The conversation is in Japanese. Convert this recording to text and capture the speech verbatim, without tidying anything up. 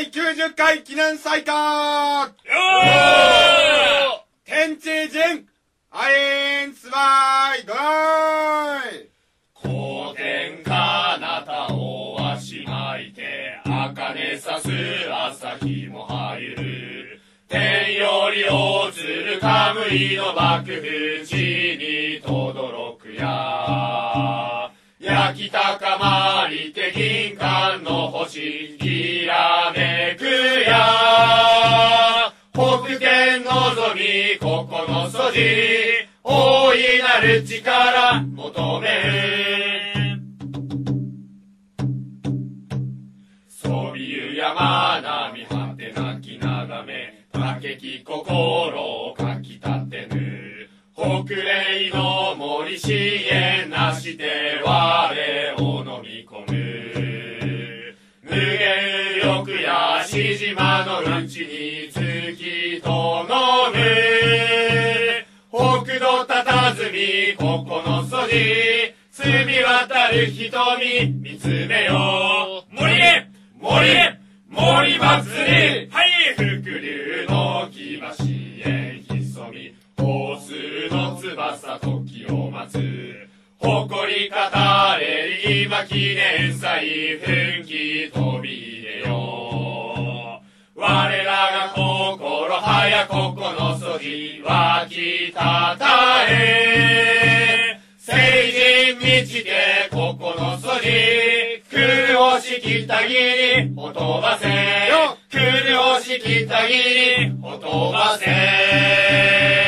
第きゅうじゅっかい記念祭歌。天地人アインスバイゴイ。 後天かなたをわしまいて、茜さす朝日も入る。天より落ちるカムイの幕府地に轟くや。焼き高まりて銀冠の星きらめくや。北天のぞみここのそじ、大いなる力求める。そびゆ山並果てなき眺め、竹き心をかきたてぬ。北嶺の森支援なして我を飲み込む。無限右翼やし島のうちに月と飲む。北土たたずみここのそじ、澄み渡る瞳見つめよう。森へ森へ森祭り、はい、伏流の木橋へ潜み、放水の翼時を待つ。誇り語れる今記念祭、奮起飛び入れよう。我らが心早ここのそじ湧きたたえ。聖人満ちてここのそじ、来る押しきたぎりほとばせ。来る押しきたぎりほとばせ。